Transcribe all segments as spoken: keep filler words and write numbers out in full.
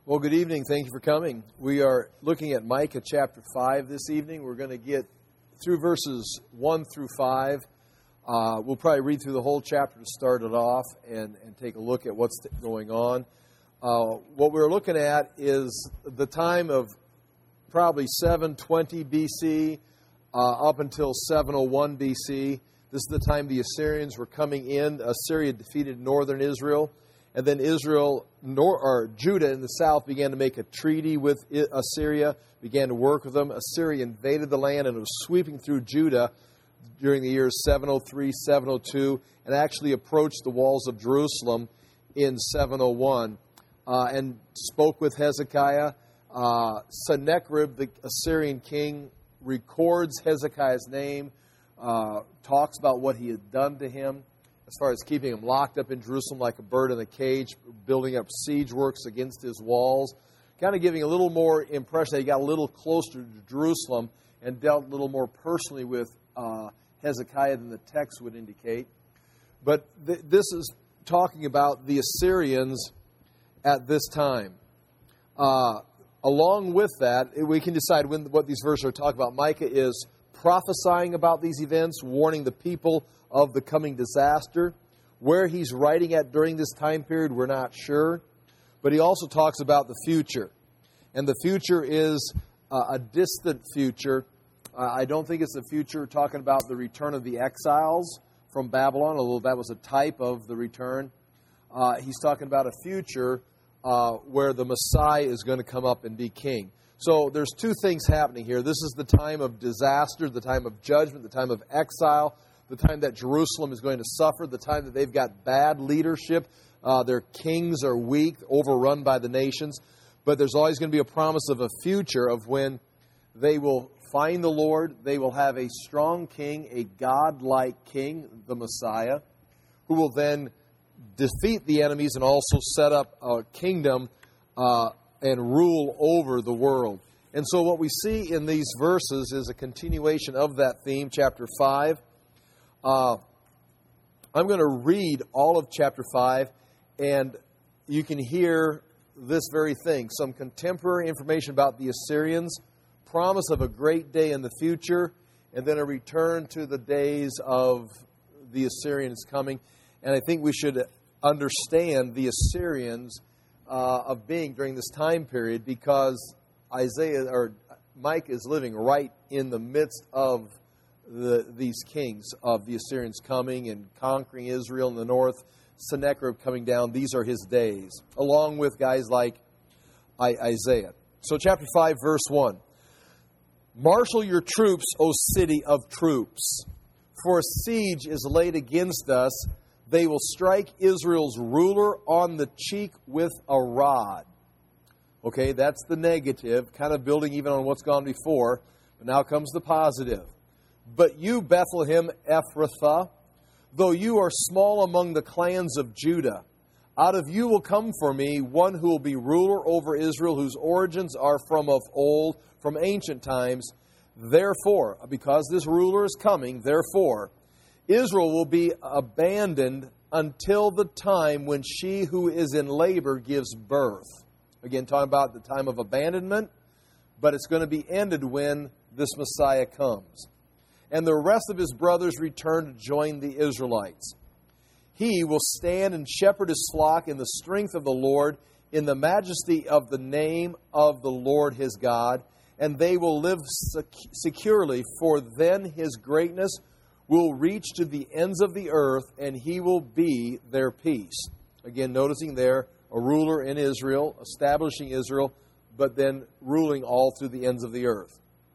Well, good evening. Thank you for coming. We are looking at Micah chapter five this evening. We're going to get through verses one through five. Uh, we'll probably read through the whole chapter to start it off and, and take a look at what's going on. Uh, what we're looking at is the time of probably seven twenty B C uh, up until seven oh one B C. This is the time the Assyrians were coming in. Assyria defeated northern Israel. And then Israel, nor, or Judah in the south, began to make a treaty with Assyria, began to work with them. Assyria invaded the land and was sweeping through Judah during the years seven oh three, seven oh two, and actually approached the walls of Jerusalem in seven oh one, uh, and spoke with Hezekiah. Uh, Sennacherib, the Assyrian king, records Hezekiah's name, uh, talks about what he had done to him, as far as keeping him locked up in Jerusalem like a bird in a cage, building up siege works against his walls, kind of giving a little more impression that he got a little closer to Jerusalem and dealt a little more personally with uh, Hezekiah than the text would indicate. But th- this is talking about the Assyrians at this time. Uh, along with that, we can decide when what these verses are talking about. Micah is prophesying about these events, warning the people of the coming disaster. Where he's writing at during this time period, we're not sure. But he also talks about the future. And the future is uh, a distant future. Uh, I don't think it's the future talking about the return of the exiles from Babylon, although that was a type of the return. Uh, he's talking about a future uh, where the Messiah is going to come up and be king. So there's two things happening here. This is the time of disaster, the time of judgment, the time of exile, the time that Jerusalem is going to suffer, the time that they've got bad leadership. Uh, their kings are weak, overrun by the nations. But there's always going to be a promise of a future of when they will find the Lord. They will have a strong king, a God-like king, the Messiah, who will then defeat the enemies and also set up a kingdom uh, and rule over the world. And so what we see in these verses is a continuation of that theme, chapter five. Uh, I'm going to read all of chapter five, and you can hear this very thing. Some contemporary information about the Assyrians, promise of a great day in the future, and then a return to the days of the Assyrians coming. And I think we should understand the Assyrians uh, of being during this time period, because Isaiah or Mike is living right in the midst of The, these kings of the Assyrians coming and conquering Israel in the north, Sennacherib coming down. These are his days, along with guys like I, Isaiah. So chapter five, verse one. Marshal your troops, O city of troops, for a siege is laid against us. They will strike Israel's ruler on the cheek with a rod. Okay, that's the negative, kind of building even on what's gone before. But now comes the positive. But you, Bethlehem Ephrathah, though you are small among the clans of Judah, out of you will come for me one who will be ruler over Israel, whose origins are from of old, from ancient times. Therefore, because this ruler is coming, therefore, Israel will be abandoned until the time when she who is in labor gives birth. Again, talking about the time of abandonment, but it's going to be ended when this Messiah comes. And the rest of his brothers return to join the Israelites. He will stand and shepherd his flock in the strength of the Lord, in the majesty of the name of the Lord his God, and they will live sec- securely, for then his greatness will reach to the ends of the earth, and he will be their peace. Again, noticing there, a ruler in Israel, establishing Israel, but then ruling all through the ends of the earth.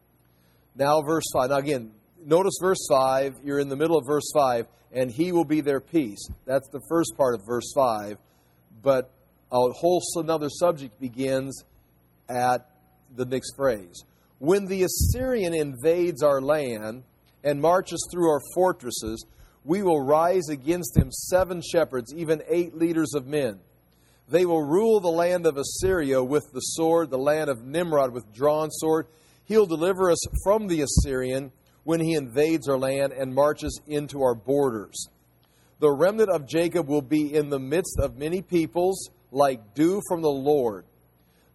Now verse five. Now again, notice verse five. You're in the middle of verse five. And he will be their peace. That's the first part of verse five. But a whole another subject begins at the next phrase. When the Assyrian invades our land and marches through our fortresses, we will rise against him seven shepherds, even eight leaders of men. They will rule the land of Assyria with the sword, the land of Nimrod with drawn sword. He'll deliver us from the Assyrian when he invades our land and marches into our borders. The remnant of Jacob will be in the midst of many peoples, like dew from the Lord,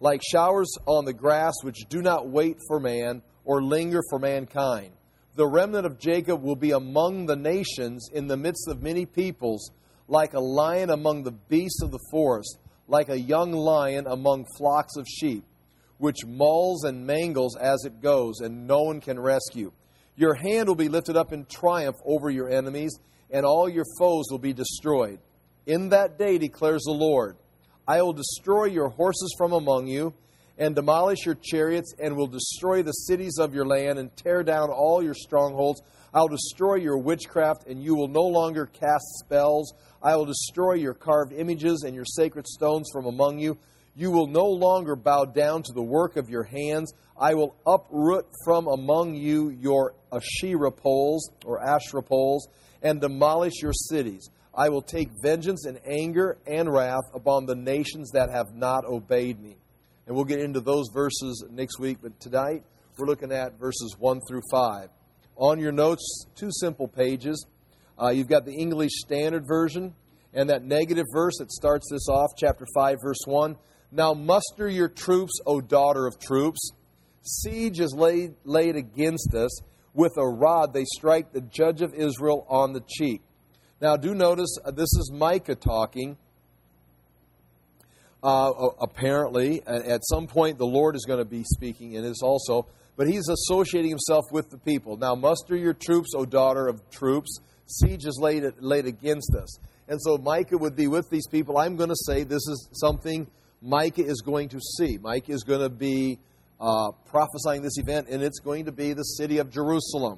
like showers on the grass which do not wait for man or linger for mankind. The remnant of Jacob will be among the nations in the midst of many peoples, like a lion among the beasts of the forest, like a young lion among flocks of sheep, which mauls and mangles as it goes, and no one can rescue. Your hand will be lifted up in triumph over your enemies, and all your foes will be destroyed. In that day, declares the Lord, I will destroy your horses from among you, and demolish your chariots, and will destroy the cities of your land, and tear down all your strongholds. I will destroy your witchcraft, and you will no longer cast spells. I will destroy your carved images and your sacred stones from among you. You will no longer bow down to the work of your hands. I will uproot from among you your Asherah poles, or Asherah poles, and demolish your cities. I will take vengeance and anger and wrath upon the nations that have not obeyed me. And we'll get into those verses next week, but tonight we're looking at verses one through five. On your notes, two simple pages. Uh, you've got the English Standard Version, and that negative verse that starts this off, chapter five, verse one. Now muster your troops, O daughter of troops. Siege is laid, laid against us. With a rod they strike the judge of Israel on the cheek. Now do notice, uh, this is Micah talking. Uh, apparently, at some point the Lord is going to be speaking in this also. But he's associating himself with the people. Now muster your troops, O daughter of troops. Siege is laid, laid against us. And so Micah would be with these people. I'm going to say this is something Micah is going to see. Micah is going to be uh, prophesying this event, and it's going to be the city of Jerusalem.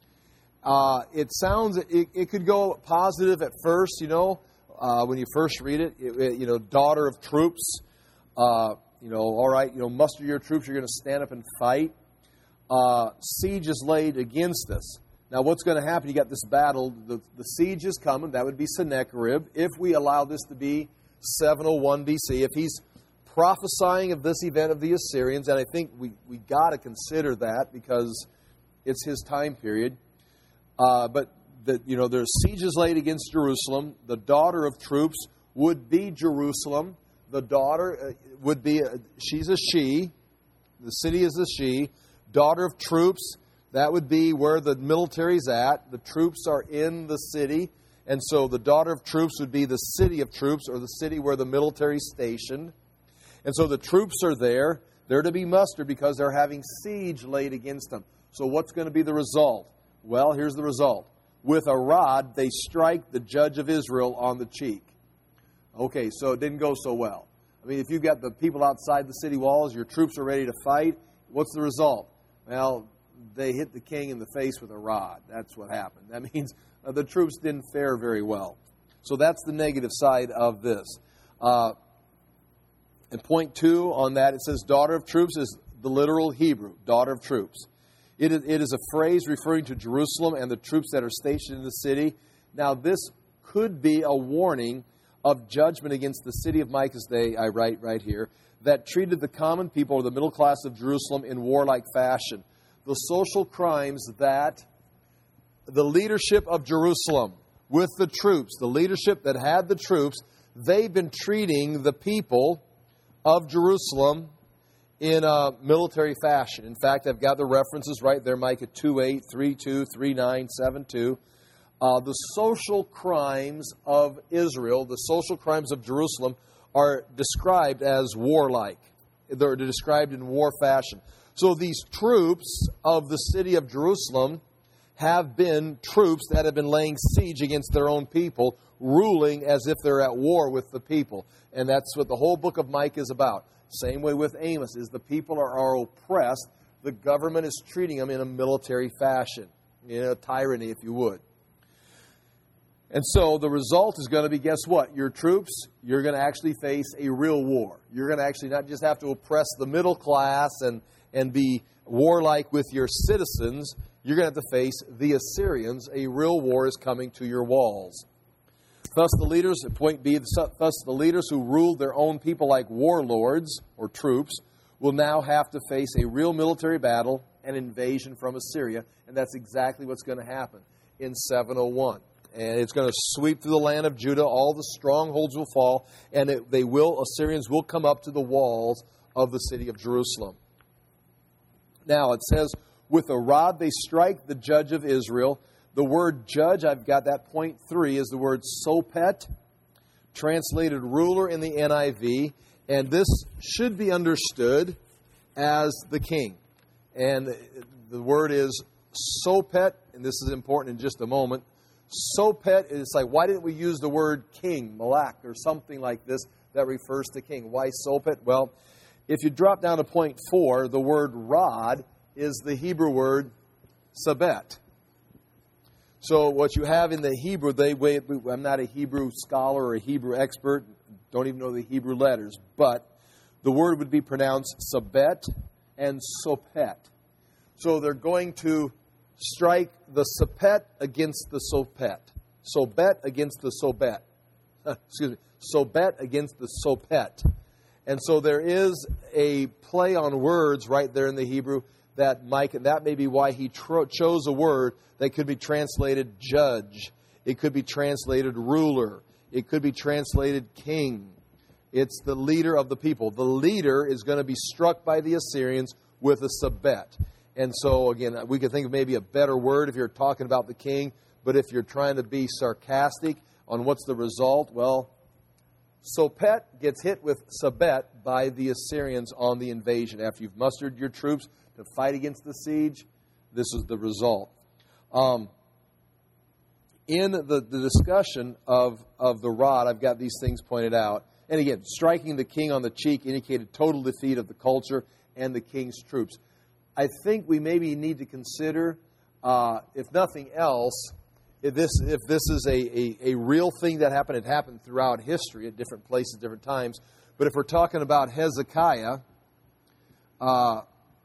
Uh, it sounds, it, it could go positive at first, you know, uh, when you first read it, it, it you know, daughter of troops, uh, you know, all right, you know, muster your troops, you're going to stand up and fight. Uh, siege is laid against us. Now, what's going to happen? You got this battle. The, the siege is coming. That would be Sennacherib. If we allow this to be seven oh one B C, if he's prophesying of this event of the Assyrians, and I think we we got to consider that because it's his time period. Uh, but the, you know, there's sieges laid against Jerusalem. The daughter of troops would be Jerusalem. The daughter uh, would be a, she's a she. The city is a she. Daughter of troops. That would be where the military's at. The troops are in the city. And so the daughter of troops would be the city of troops, or the city where the military's stationed. And so the troops are there. They're to be mustered because they're having siege laid against them. So what's going to be the result? Well, here's the result. With a rod, they strike the judge of Israel on the cheek. Okay, so it didn't go so well. I mean, if you've got the people outside the city walls, your troops are ready to fight, what's the result? Well, they hit the king in the face with a rod. That's what happened. That means uh, the troops didn't fare very well. So that's the negative side of this. Uh, and point two on that, it says daughter of troops is the literal Hebrew, daughter of troops. It is, it is a phrase referring to Jerusalem and the troops that are stationed in the city. Now, this could be a warning of judgment against the city of Micah's day, I write right here, that treated the common people or the middle class of Jerusalem in warlike fashion. The social crimes that the leadership of Jerusalem with the troops, the leadership that had the troops, they've been treating the people of Jerusalem in a military fashion. In fact, I've got the references right there, Micah two eight, three two, three nine, seven two. Uh, the social crimes of Israel, the social crimes of Jerusalem, are described as warlike. They're described in war fashion. So these troops of the city of Jerusalem have been troops that have been laying siege against their own people, ruling as if they're at war with the people. And that's what the whole book of Micah is about. Same way with Amos, is the people are, are oppressed. The government is treating them in a military fashion, in a tyranny, if you would. And so the result is going to be, guess what? Your troops, you're going to actually face a real war. You're going to actually not just have to oppress the middle class and, and be warlike with your citizens. You're going to have to face the Assyrians. A real war is coming to your walls. Thus the leaders, point B, thus the leaders who ruled their own people like warlords or troops will now have to face a real military battle and invasion from Assyria. And that's exactly what's going to happen in seven oh one. And it's going to sweep through the land of Judah. All the strongholds will fall, and it, they will, Assyrians will come up to the walls of the city of Jerusalem. Now, it says, with a rod they strike the judge of Israel. The word judge, I've got that point three, is the word sophet, translated ruler in the N I V. And this should be understood as the king. And the word is sophet, and this is important in just a moment. Sophet, it's like, why didn't we use the word king, malak, or something like this that refers to king? Why sophet? Well, if you drop down to point four, the word rod is the Hebrew word sabet. So what you have in the Hebrew, they I'm not a Hebrew scholar or a Hebrew expert, don't even know the Hebrew letters, but the word would be pronounced sabet and sophet. So they're going to strike the sophet against the sophet. Sobet against the sobet. Excuse me. Sobet against the sophet. And so there is a play on words right there in the Hebrew that Mike, and that may be why he tro- chose a word that could be translated judge. It could be translated ruler. It could be translated king. It's the leader of the people. The leader is going to be struck by the Assyrians with a sabet. And so, again, we could think of maybe a better word if you're talking about the king. But if you're trying to be sarcastic on what's the result, well, Sophet gets hit with sabet by the Assyrians on the invasion. After you've mustered your troops to fight against the siege, this is the result. Um, in the, the discussion of, of the rod, I've got these things pointed out. And again, striking the king on the cheek indicated total defeat of the culture and the king's troops. I think we maybe need to consider, uh, if nothing else, if this if this is a, a, a real thing that happened. It happened throughout history at different places, different times. But if we're talking about Hezekiah, uh,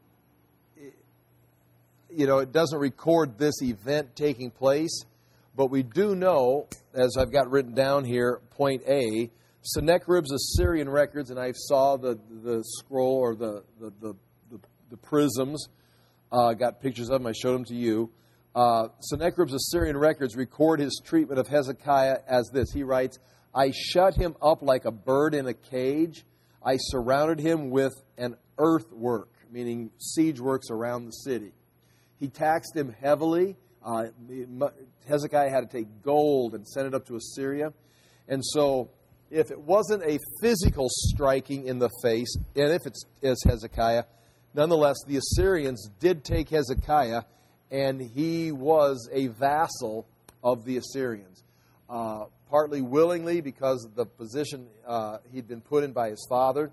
you know, it doesn't record this event taking place. But we do know, as I've got written down here, point A, Sennacherib's Assyrian records, and I saw the, the scroll or the, the, the the prisms, uh, got pictures of them, I showed them to you. Uh, Sennacherib's Assyrian records record his treatment of Hezekiah as this. He writes, I shut him up like a bird in a cage. I surrounded him with an earthwork, meaning siege works around the city. He taxed him heavily. Uh, Hezekiah had to take gold and send it up to Assyria. And so if it wasn't a physical striking in the face, and if it's as Hezekiah, nonetheless, the Assyrians did take Hezekiah, and he was a vassal of the Assyrians. Uh, partly willingly because of the position uh, he'd been put in by his father,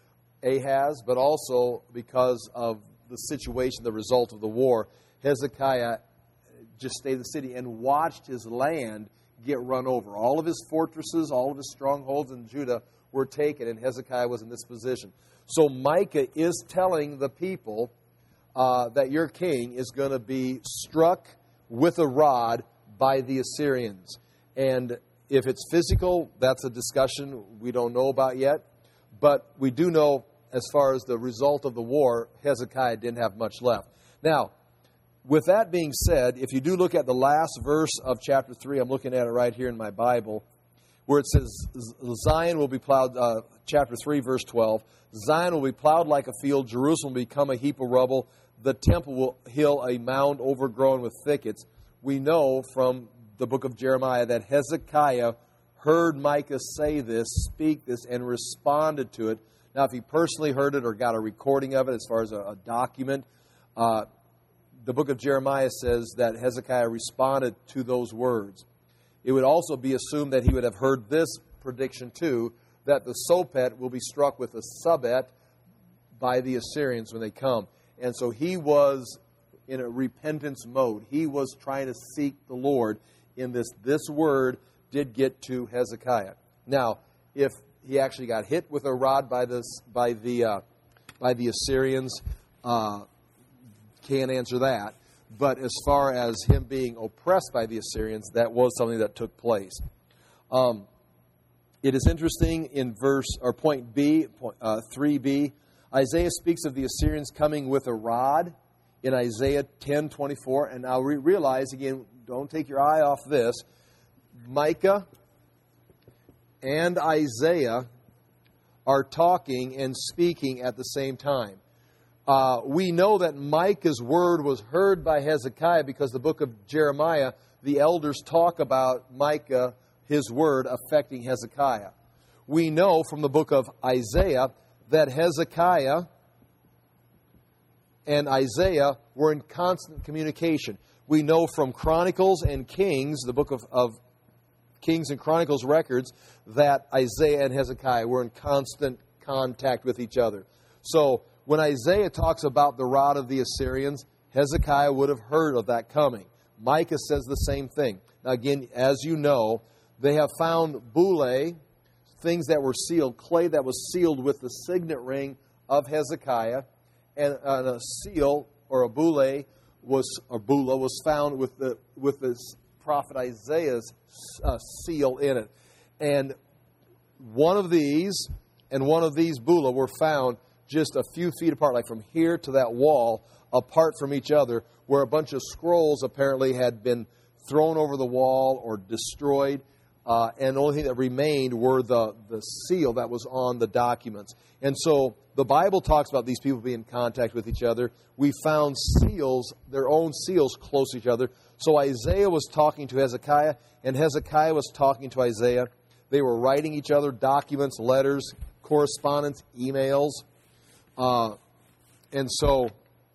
Ahaz, but also because of the situation, the result of the war. Hezekiah just stayed in the city and watched his land get run over. All of his fortresses, all of his strongholds in Judah were taken, and Hezekiah was in this position. So Micah is telling the people uh, that your king is going to be struck with a rod by the Assyrians. And if it's physical, that's a discussion we don't know about yet. But we do know, as far as the result of the war, Hezekiah didn't have much left. Now, with that being said, if you do look at the last verse of chapter three, I'm looking at it right here in my Bible, where it says, Zion will be plowed, uh, chapter three, verse twelve, Zion will be plowed like a field, Jerusalem will become a heap of rubble, the temple will hill a mound overgrown with thickets. We know from the book of Jeremiah that Hezekiah heard Micah say this, speak this, and responded to it. Now, if he personally heard it or got a recording of it as far as a, a document, uh, the book of Jeremiah says that Hezekiah responded to those words. It would also be assumed that he would have heard this prediction too, that the Sophet will be struck with a sabet by the Assyrians when they come. And so he was in a repentance mode. He was trying to seek the Lord in this. This word did get to Hezekiah. Now, if he actually got hit with a rod by the, by the, uh, by the Assyrians, uh, can't answer that. But as far as him being oppressed by the Assyrians, that was something that took place. Um, it is interesting in verse or point B, point, uh, three B, Isaiah speaks of the Assyrians coming with a rod in Isaiah ten twenty-four. And now re- realize, again, don't take your eye off this. Micah and Isaiah are talking and speaking at the same time. Uh, we know that Micah's word was heard by Hezekiah because the book of Jeremiah, the elders talk about Micah, his word, affecting Hezekiah. We know from the book of Isaiah that Hezekiah and Isaiah were in constant communication. We know from Chronicles and Kings, the book of, of Kings and Chronicles records, that Isaiah and Hezekiah were in constant contact with each other. So when Isaiah talks about the rod of the Assyrians, Hezekiah would have heard of that coming. Micah says the same thing. Now again, as you know, they have found bullae, things that were sealed, clay that was sealed with the signet ring of Hezekiah, and, and a seal or a bullae was a bulla was found with the with the prophet Isaiah's uh, seal in it, and one of these and one of these bulla were found just a few feet apart, like from here to that wall, apart from each other, where a bunch of scrolls apparently had been thrown over the wall or destroyed. Uh, and the only thing that remained were the, the seal that was on the documents. And so the Bible talks about these people being in contact with each other. We found seals, their own seals, close to each other. So Isaiah was talking to Hezekiah, and Hezekiah was talking to Isaiah. They were writing each other documents, letters, correspondence, emails. Uh, and so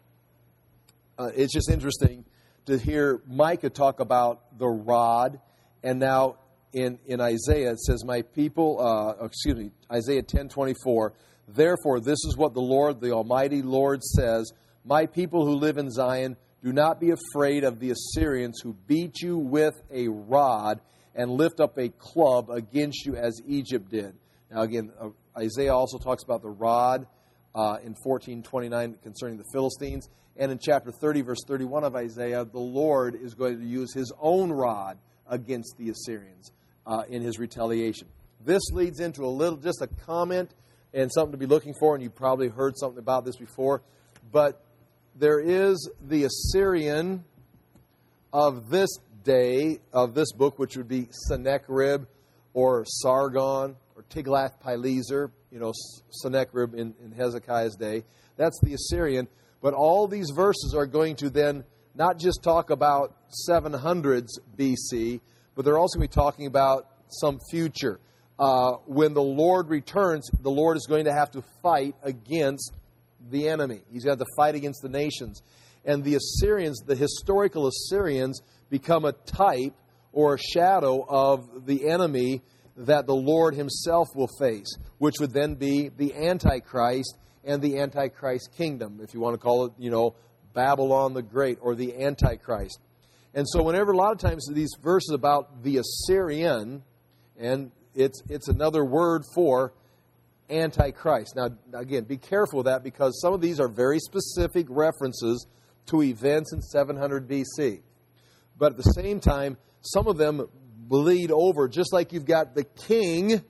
uh, it's just interesting to hear Micah talk about the rod, and now In, in Isaiah, it says, my people, uh, excuse me, Isaiah ten twenty-four, therefore this is what the Lord, the Almighty Lord says, my people who live in Zion, do not be afraid of the Assyrians who beat you with a rod and lift up a club against you as Egypt did. Now again, uh, Isaiah also talks about the rod uh, in fourteen twenty-nine concerning the Philistines. And in chapter thirty, verse thirty-one of Isaiah, the Lord is going to use his own rod against the Assyrians. Uh, in his retaliation. This leads into a little, just a comment and something to be looking for, and you've probably heard something about this before, but there is the Assyrian of this day, of this book, which would be Sennacherib or Sargon or Tiglath-Pileser, you know, Sennacherib in, in Hezekiah's day. That's the Assyrian, but all these verses are going to then not just talk about seven hundreds B C, but they're also going to be talking about some future. Uh, when the Lord returns, the Lord is going to have to fight against the enemy. He's going to have to fight against the nations. And the Assyrians, the historical Assyrians, become a type or a shadow of the enemy that the Lord himself will face, which would then be the Antichrist and the Antichrist kingdom, if you want to call it, you know, Babylon the Great or the Antichrist. And so whenever, a lot of times, these verses about the Assyrian, and it's it's another word for Antichrist. Now, again, be careful with that because some of these are very specific references to events in seven hundred B C. But at the same time, some of them bleed over, just like you've got the king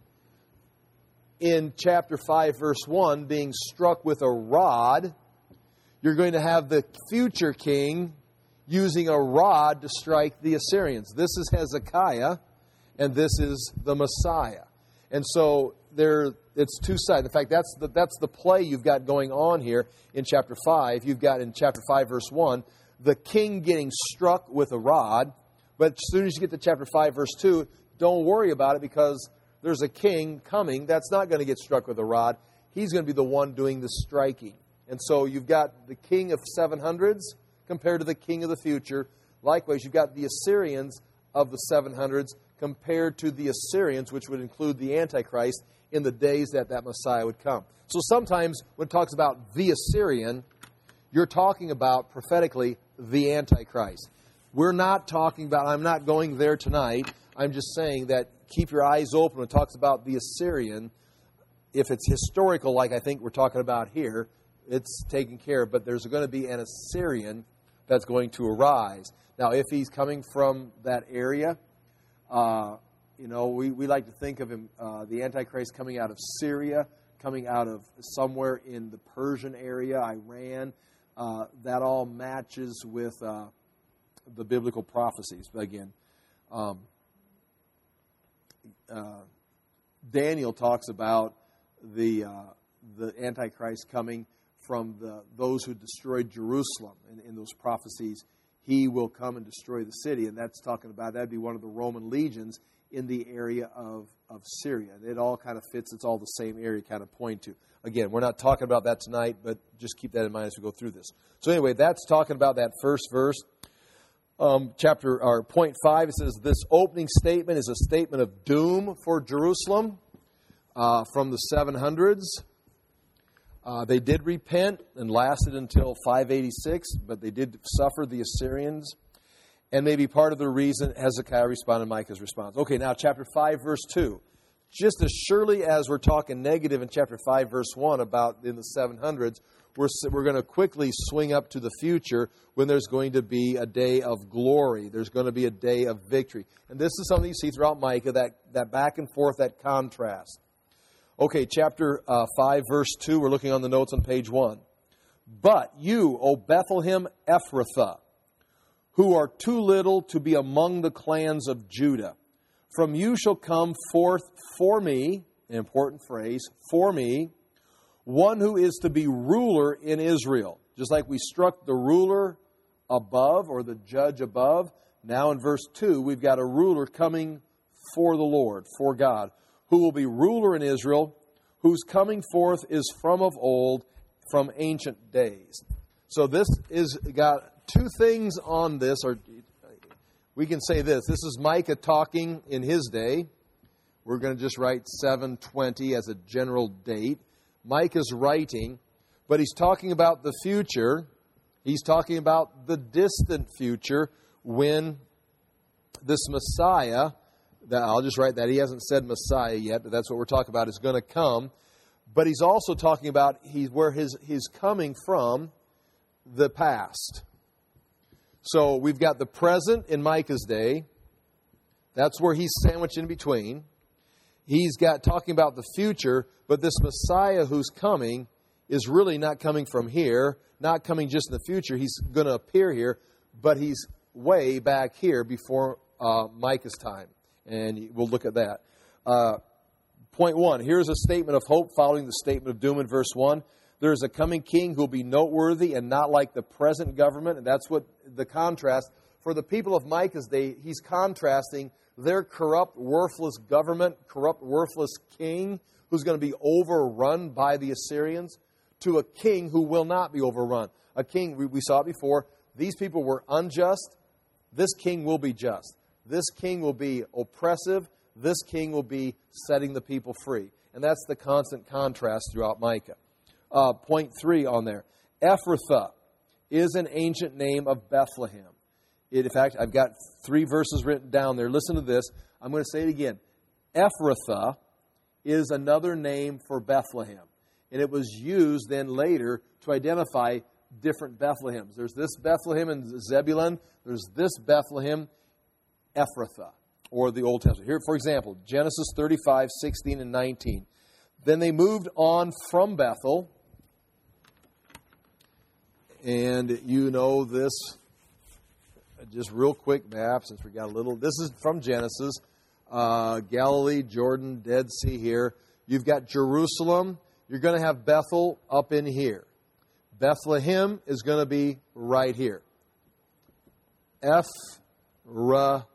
in chapter five, verse one, being struck with a rod. You're going to have the future king using a rod to strike the Assyrians. This is Hezekiah, and this is the Messiah. And so there, it's two sides. In fact, that's the, that's the play you've got going on here in chapter five. You've got in chapter five, verse one, the king getting struck with a rod. But as soon as you get to chapter five, verse two, don't worry about it because there's a king coming that's not going to get struck with a rod. He's going to be the one doing the striking. And so you've got the king of seven hundreds compared to the king of the future. Likewise, you've got the Assyrians of the seven hundreds compared to the Assyrians, which would include the Antichrist, in the days that that Messiah would come. So sometimes when it talks about the Assyrian, you're talking about, prophetically, the Antichrist. We're not talking about, I'm not going there tonight. I'm just saying that keep your eyes open when it talks about the Assyrian. If it's historical, like I think we're talking about here, it's taken care of. But there's going to be an Assyrian that's going to arise. Now, if he's coming from that area, uh, you know, we, we like to think of him, uh, the Antichrist coming out of Syria, coming out of somewhere in the Persian area, Iran. Uh, that all matches with uh, the biblical prophecies. But again, um, uh, Daniel talks about the uh, the Antichrist coming from the those who destroyed Jerusalem. In, in those prophecies, he will come and destroy the city, and that's talking about that'd be one of the Roman legions in the area of, of Syria. It all kind of fits. It's all the same area kind of point to. Again, we're not talking about that tonight, but just keep that in mind as we go through this. So anyway, that's talking about that first verse. Um, chapter or point five, it says, this opening statement is a statement of doom for Jerusalem uh, from the seven hundreds. Uh, they did repent and lasted until five eighty-six, but they did suffer the Assyrians. And maybe part of the reason Hezekiah responded to Micah's response. Okay, now chapter five, verse two. Just as surely as we're talking negative in chapter five, verse one about in the seven hundreds, we're, we're going to quickly swing up to the future when there's going to be a day of glory. There's going to be a day of victory. And this is something you see throughout Micah, that, that back and forth, that contrast. Okay, chapter uh, five, verse two, we're looking on the notes on page one. But you, O Bethlehem Ephrathah, who are too little to be among the clans of Judah, from you shall come forth for me, an important phrase, for me, one who is to be ruler in Israel. Just like we struck the ruler above, or the judge above, now in verse two, we've got a ruler coming for the Lord, for God, who will be ruler in Israel, whose coming forth is from of old, from ancient days. So this is got two things on this, or we can say this. This is Micah talking in his day. We're going to just write seven twenty as a general date. Micah's writing, but he's talking about the future. He's talking about the distant future when this Messiah, that I'll just write that. He hasn't said Messiah yet, but that's what we're talking about, is going to come. But he's also talking about he's where his he's coming from, the past. So we've got the present in Micah's day. That's where he's sandwiched in between. He's got talking about the future, but this Messiah who's coming is really not coming from here, not coming just in the future. He's going to appear here, but he's way back here before uh, Micah's time. And we'll look at that. Uh, point one, here's a statement of hope following the statement of doom in verse one. There is a coming king who will be noteworthy and not like the present government. And that's what the contrast. For the people of Micah's day, he's contrasting their corrupt, worthless government, corrupt, worthless king who's going to be overrun by the Assyrians, to a king who will not be overrun. A king, we, we saw it before, these people were unjust. This king will be just. This king will be oppressive. This king will be setting the people free. And that's the constant contrast throughout Micah. Uh, point three on there. Ephrathah is an ancient name of Bethlehem. It, in fact, I've got three verses written down there. Listen to this. I'm going to say it again. Ephrathah is another name for Bethlehem. And it was used then later to identify different Bethlehems. There's this Bethlehem in Zebulun. There's this Bethlehem, Ephrathah, or the Old Testament. Here, for example, Genesis thirty-five, sixteen, and nineteen. Then they moved on from Bethel. And you know this, just real quick map, since we got a little. This is from Genesis. Uh, Galilee, Jordan, Dead Sea here. You've got Jerusalem. You're going to have Bethel up in here. Bethlehem is going to be right here. Ephrathah,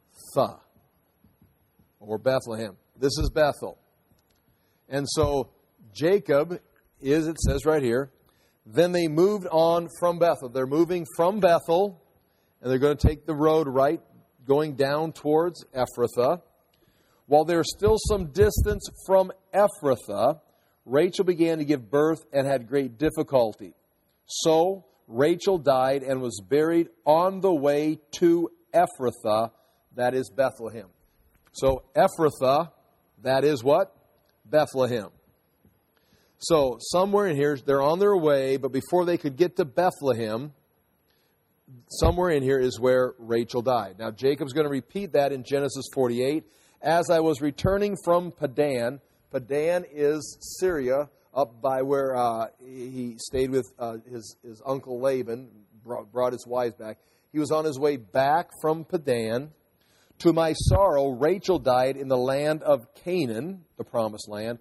or Bethlehem. This is Bethel. And so Jacob is, it says right here, then they moved on from Bethel. They're moving from Bethel, and they're going to take the road right, going down towards Ephrathah. While there's still some distance from Ephrathah, Rachel began to give birth and had great difficulty. So Rachel died and was buried on the way to Ephrathah, that is Bethlehem. So Ephrathah, that is what? Bethlehem. So somewhere in here, they're on their way, but before they could get to Bethlehem, somewhere in here is where Rachel died. Now Jacob's going to repeat that in Genesis forty-eight. As I was returning from Padan, Padan is Syria, up by where uh, he stayed with uh, his, his uncle Laban, brought, brought his wives back. He was on his way back from Padan. To my sorrow, Rachel died in the land of Canaan, the promised land,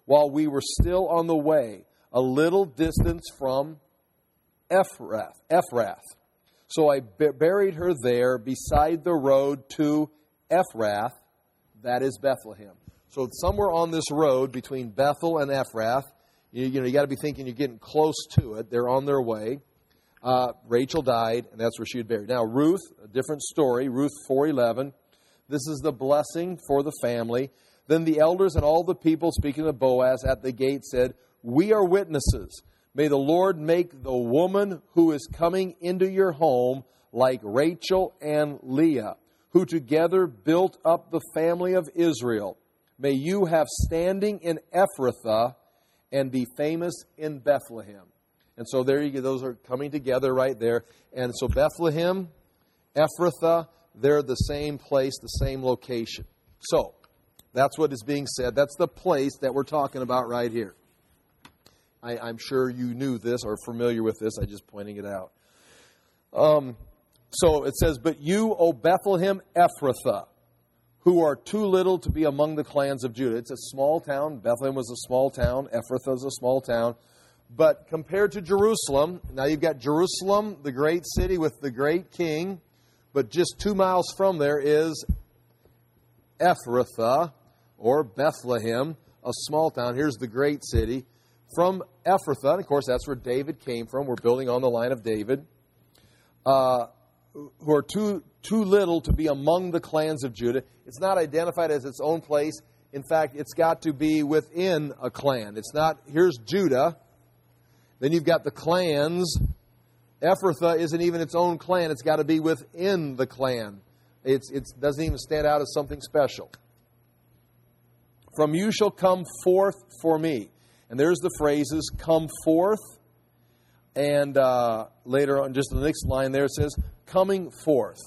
while we were still on the way, a little distance from Ephrath. Ephrath. So I b- buried her there beside the road to Ephrath, that is Bethlehem. So somewhere on this road between Bethel and Ephrath, you, you know, you got to be thinking you're getting close to it. They're on their way. Uh, Rachel died, and that's where she had buried. Now, Ruth, a different story, Ruth four eleven. This is the blessing for the family. Then the elders and all the people, speaking of Boaz, at the gate said, "We are witnesses. May the Lord make the woman who is coming into your home like Rachel and Leah, who together built up the family of Israel. May you have standing in Ephrathah and be famous in Bethlehem." And so there you go. Those are coming together right there. And so Bethlehem, Ephrathah, they're the same place, the same location. So that's what is being said. That's the place that we're talking about right here. I, I'm sure you knew this or familiar with this. I'm just pointing it out. Um, so it says, "But you, O Bethlehem Ephrathah, who are too little to be among the clans of Judah." It's a small town. Bethlehem was a small town. Ephrathah is a small town. But compared to Jerusalem, now you've got Jerusalem, the great city with the great king. But just two miles from there is Ephrathah, or Bethlehem, a small town. Here's the great city. From Ephrathah, and of course that's where David came from. We're building on the line of David. Uh, who are too too little to be among the clans of Judah. It's not identified as its own place. In fact, it's got to be within a clan. It's not, here's Judah. Then you've got the clans. Ephrathah isn't even its own clan. It's got to be within the clan. It doesn't even stand out as something special. "From you shall come forth for me." And there's the phrases, "come forth." And uh, later on, just the next line there, it says, "coming forth."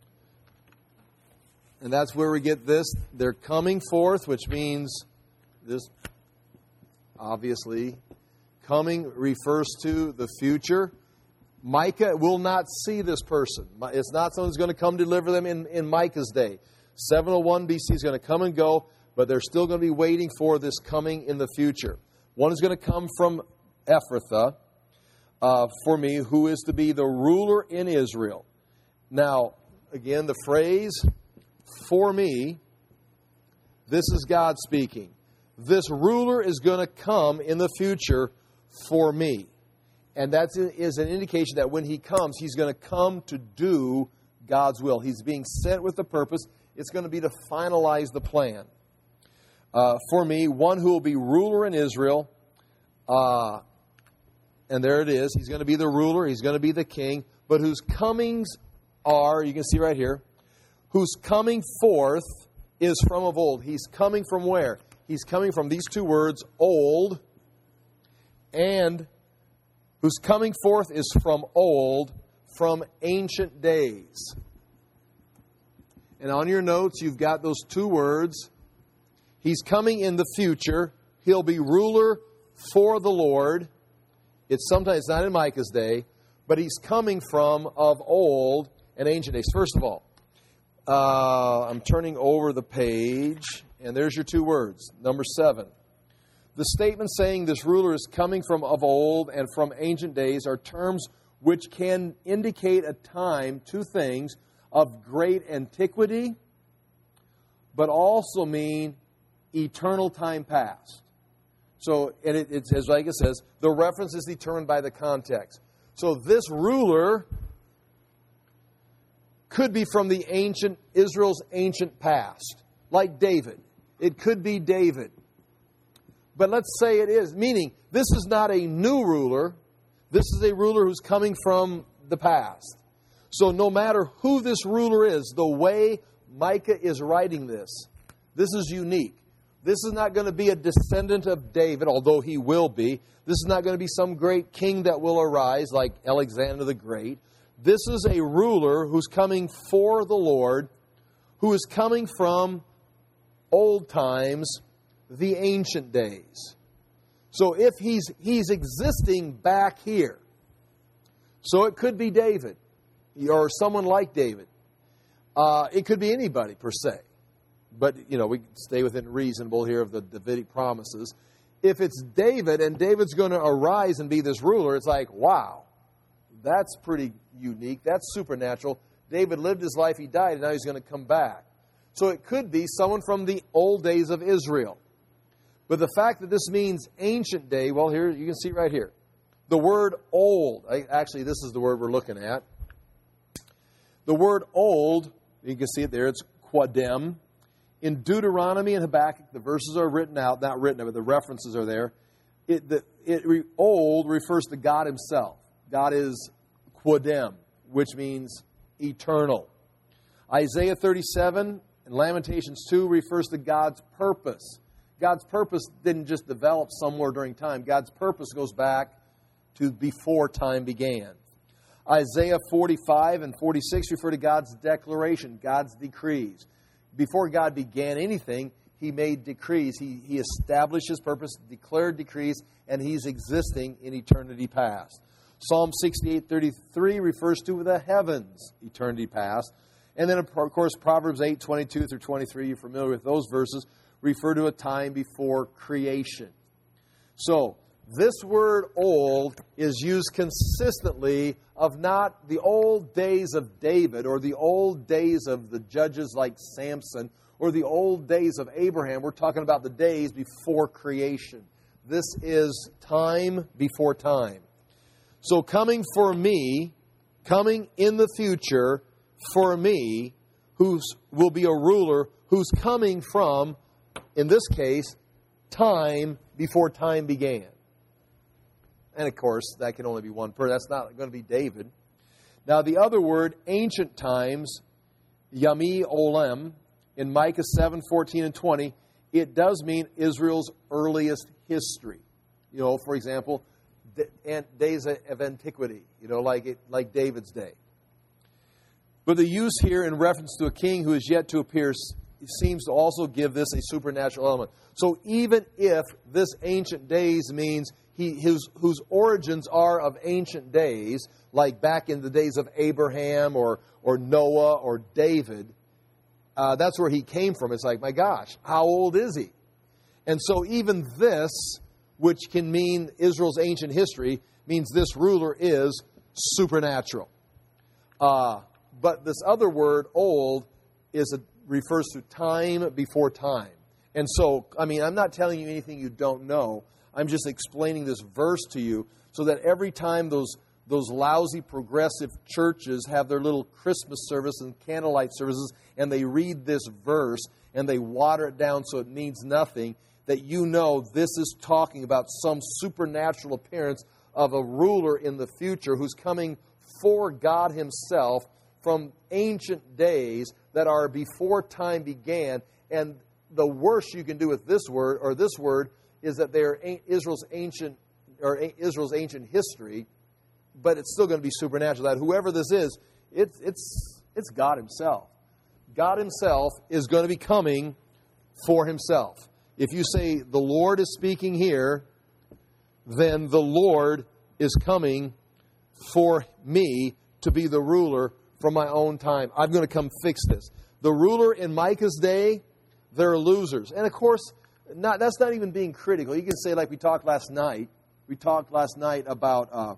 And that's where we get this. They're coming forth, which means this, obviously, coming refers to the future. Micah will not see this person. It's not someone who's going to come deliver them in, in Micah's day. seven oh one B C is going to come and go, but they're still going to be waiting for this coming in the future. One is going to come from Ephrathah, uh, for me, who is to be the ruler in Israel. Now, again, the phrase, "for me," this is God speaking. This ruler is going to come in the future for me. And that is an indication that when he comes, he's going to come to do God's will. He's being sent with the purpose. It's going to be to finalize the plan. Uh, for me, one who will be ruler in Israel. Uh, and there it is. He's going to be the ruler. He's going to be the king. But whose comings are, you can see right here, whose coming forth is from of old. He's coming from where? He's coming from these two words, old, and whose coming forth is from old, from ancient days. And on your notes, you've got those two words. He's coming in the future. He'll be ruler for the Lord. It's sometimes it's not in Micah's day, but he's coming from of old and ancient days. First of all, uh, I'm turning over the page, and there's your two words. Number seven. The statement saying this ruler is coming from of old and from ancient days are terms which can indicate a time, two things, of great antiquity, but also mean eternal time past. So, and it, it's, as like it says, the reference is determined by the context. So this ruler could be from the ancient, Israel's ancient past, like David. It could be David. But let's say it is, meaning this is not a new ruler. This is a ruler who's coming from the past. So no matter who this ruler is, the way Micah is writing this, this is unique. This is not going to be a descendant of David, although he will be. This is not going to be some great king that will arise like Alexander the Great. This is a ruler who's coming for the Lord, who is coming from old times, the ancient days. So if he's he's existing back here, so it could be David or someone like David. Uh, it could be anybody per se. But, you know, we stay within reasonable here of the Davidic promises. if it's David and David's going to arise and be this ruler, it's like, wow, that's pretty unique. That's supernatural. David lived his life, he died, and now he's going to come back. So it could be someone from the old days of Israel. But the fact that this means ancient day, well, here, you can see right here. The word old, actually, this is the word we're looking at. The word old, you can see it there, it's quadem. In Deuteronomy and Habakkuk, the verses are written out, not written out, but the references are there. It, the, it re, old refers to God himself. God is quadem, which means eternal. Isaiah thirty-seven and Lamentations two refers to God's purpose. God's purpose didn't just develop somewhere during time. God's purpose goes back to before time began. Isaiah forty-five and forty-six refer to God's declaration, God's decrees. Before God began anything, he made decrees. He, he established his purpose, declared decrees, and he's existing in eternity past. Psalm sixty-eight thirty-three refers to the heavens, eternity past. And then, of course, Proverbs eight twenty-two through twenty-three, you're familiar with those verses, refer to a time before creation. So, this word old is used consistently of not the old days of David or the old days of the judges like Samson or the old days of Abraham. We're talking about the days before creation. This is time before time. So coming for me, coming in the future for me, who will be a ruler who's coming from, in this case, time before time began. And, of course, that can only be one person. That's not going to be David. Now, the other word, ancient times, Yami Olem, in Micah seven, fourteen, and twenty, it does mean Israel's earliest history. You know, for example, days of antiquity, you know, like it, like David's day. But the use here in reference to a king who is yet to appear seems to also give this a supernatural element. So even if this ancient days means he his, whose origins are of ancient days, like back in the days of Abraham or, or Noah or David, uh, that's where he came from. It's like, my gosh, how old is he? And so even this, which can mean Israel's ancient history, means this ruler is supernatural. Uh, but this other word, old, is a, refers to time before time. And so, I mean, I'm not telling you anything you don't know. I'm just explaining this verse to you so that every time those those lousy progressive churches have their little Christmas service and candlelight services and they read this verse and they water it down so it means nothing, that you know this is talking about some supernatural appearance of a ruler in the future who's coming for God himself from ancient days that are before time began. And the worst you can do with this word, or this word, is that they are Israel's ancient, or Israel's ancient history, but it's still going to be supernatural. That whoever this is, it's it's it's God himself. God himself is going to be coming for himself. If you say the Lord is speaking here, then the Lord is coming for me to be the ruler from my own time. I'm going to come fix this. The ruler in Micah's day, they're losers. And of course, not, that's not even being critical. You can say, like we talked last night, we talked last night about uh,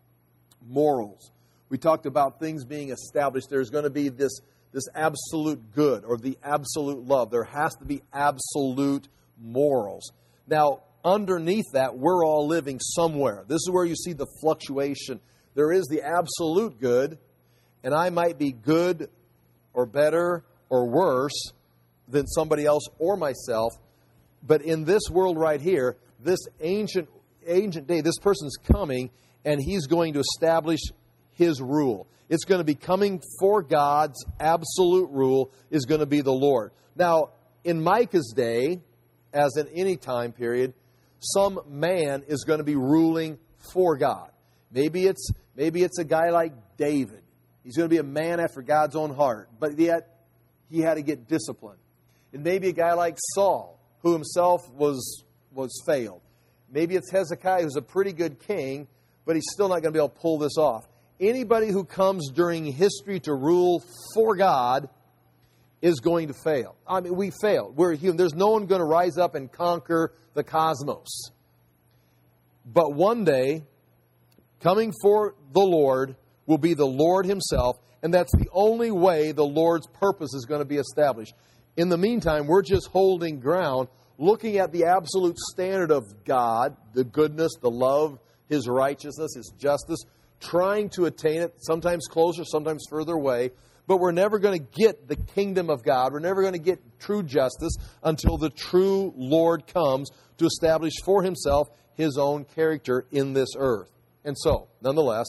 morals. We talked about things being established. There's going to be this, this absolute good or the absolute love. There has to be absolute morals. Now, underneath that, we're all living somewhere. This is where you see the fluctuation. There is the absolute good, and I might be good or better or worse than somebody else or myself. But in this world right here, this ancient ancient day, this person's coming, and he's going to establish his rule. It's going to be coming for God's absolute rule is going to be the Lord. Now, in Micah's day, as in any time period, some man is going to be ruling for God. Maybe it's maybe it's a guy like David. He's going to be a man after God's own heart, but yet he had to get disciplined. And maybe a guy like Saul, who himself was was failed. Maybe it's Hezekiah, who's a pretty good king, but he's still not going to be able to pull this off. Anybody who comes during history to rule for God is going to fail. I mean, we fail. We're human. There's no one going to rise up and conquer the cosmos. But one day, coming for the Lord will be the Lord himself, and that's the only way the Lord's purpose is going to be established. In the meantime, we're just holding ground, looking at the absolute standard of God, the goodness, the love, His righteousness, His justice, trying to attain it, sometimes closer, sometimes further away. But we're never going to get the kingdom of God. We're never going to get true justice until the true Lord comes to establish for Himself His own character in this earth. And so, nonetheless,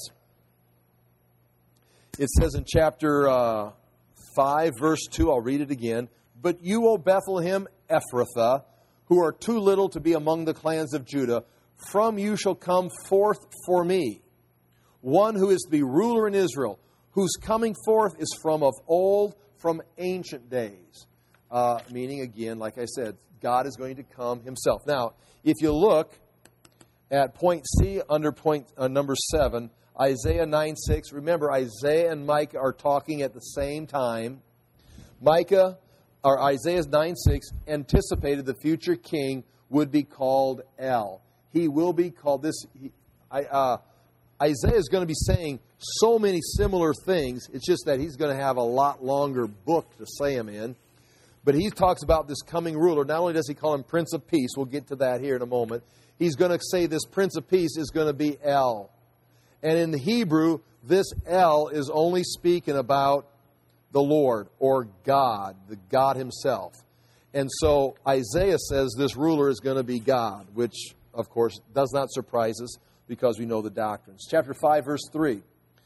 it says in chapter uh, five, verse two, I'll read it again. But you, O Bethlehem Ephrathah, who are too little to be among the clans of Judah, from you shall come forth for me one who is to be ruler in Israel, whose coming forth is from of old, from ancient days. Uh, meaning, again, like I said, God is going to come Himself. Now, if you look at point C under point uh, number seven, Isaiah nine six. Remember, Isaiah and Micah are talking at the same time. Micah, or Isaiah nine six, anticipated the future king would be called El. He will be called this. He, I, uh, Isaiah is going to be saying so many similar things. It's just that he's going to have a lot longer book to say them in. But he talks about this coming ruler. Not only does he call him Prince of Peace, we'll get to that here in a moment. He's going to say this Prince of Peace is going to be El. And in the Hebrew, this El is only speaking about the Lord or God, the God Himself. And so Isaiah says this ruler is going to be God, which, of course, does not surprise us because we know the doctrines. Chapter five, verse three.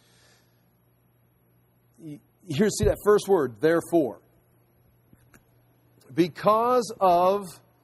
Here, see that first word, therefore. Because of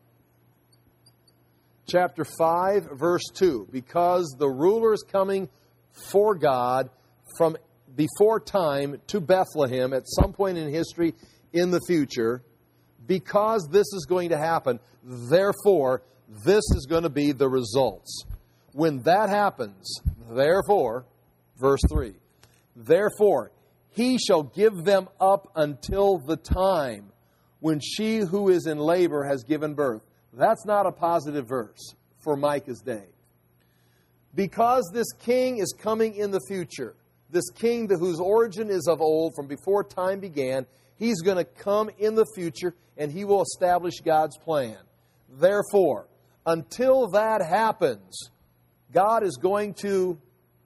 chapter five, verse two, because the ruler is coming for God from before time to Bethlehem at some point in history in the future, because this is going to happen, therefore, this is going to be the results. When that happens, therefore, verse three, therefore, he shall give them up until the time when she who is in labor has given birth. That's not a positive verse for Micah's day. Because this king is coming in the future, this king whose origin is of old, from before time began, he's going to come in the future and he will establish God's plan. Therefore, until that happens, God is going to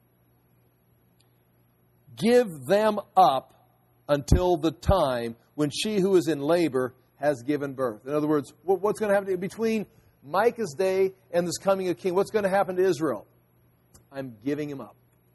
give them up until the time when she who is in labor has given birth. In other words, what's going to happen between Micah's day and this coming of king? What's going to happen to Israel? I'm giving him up.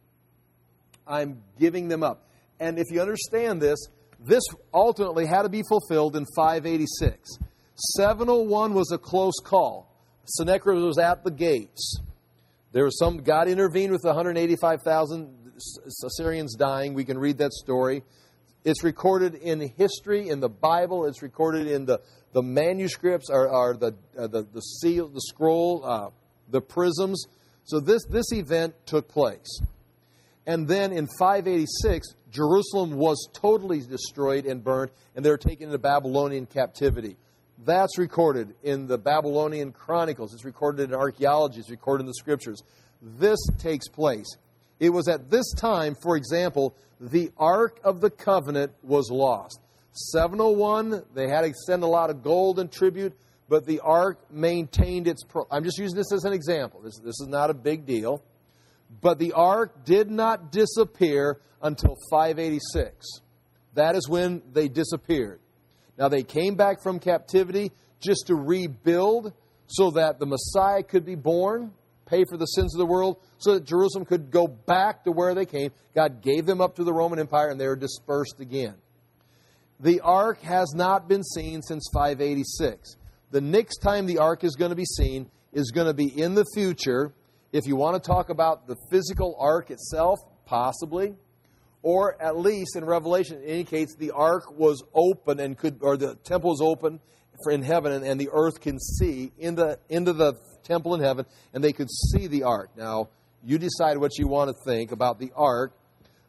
I'm giving them up. And if you understand this, this ultimately had to be fulfilled in five eighty-six. seven oh one was a close call. Sennacherib was at the gates. There was some, God intervened with one hundred eighty-five thousand Assyrians dying. We can read that story. It's recorded in history, in the Bible. It's recorded in the, the manuscripts, or, or the, uh, the the seal, the scroll, uh, the prisms. So this, this event took place. And then in five eighty-six, Jerusalem was totally destroyed and burned, and they were taken into Babylonian captivity. That's recorded in the Babylonian Chronicles. It's recorded in archaeology. It's recorded in the Scriptures. This takes place. It was at this time, for example, the Ark of the Covenant was lost. seven oh one, they had to send a lot of gold and tribute, but the Ark maintained its... Pro- I'm just using this as an example. This, this is not a big deal. But the Ark did not disappear until five eighty-six. That is when they disappeared. Now, they came back from captivity just to rebuild so that the Messiah could be born, pay for the sins of the world, so that Jerusalem could go back to where they came. God gave them up to the Roman Empire, and they were dispersed again. The Ark has not been seen since five eighty-six. The next time the Ark is going to be seen is going to be in the future. If you want to talk about the physical Ark itself, possibly, or at least in Revelation, it indicates the Ark was open and could, or the temple was open for in heaven, and, and the earth can see in the, into the temple in heaven, and they could see the Ark. Now, you decide what you want to think about the Ark,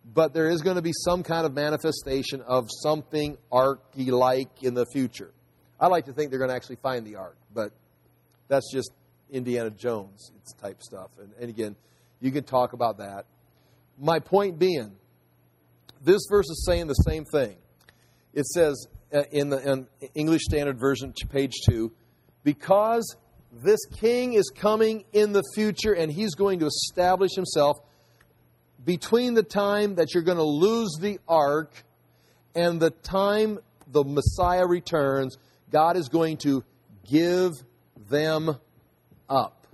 but there is going to be some kind of manifestation of something ark-y-like in the future. I like to think they're going to actually find the ark, but that's just Indiana Jones type stuff. And, and again, you can talk about that. My point being, this verse is saying the same thing. It says in the in English Standard Version, page two, because this king is coming in the future and he's going to establish himself between the time that you're going to lose the ark and the time the Messiah returns, God is going to give them up.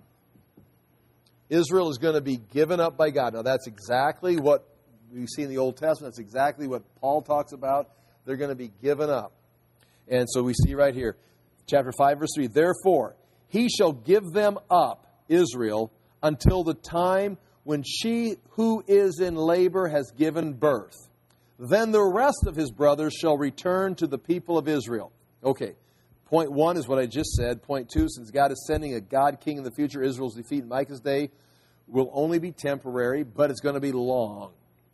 Israel is going to be given up by God. Now, that's exactly what we see in the Old Testament. That's exactly what Paul talks about. They're going to be given up. And so we see right here, chapter five, verse three, therefore, he shall give them up, Israel, until the time when she who is in labor has given birth. Then the rest of his brothers shall return to the people of Israel. Okay, point one is what I just said. Point two, since God is sending a God king in the future, Israel's defeat in Micah's day will only be temporary, but it's going to be long.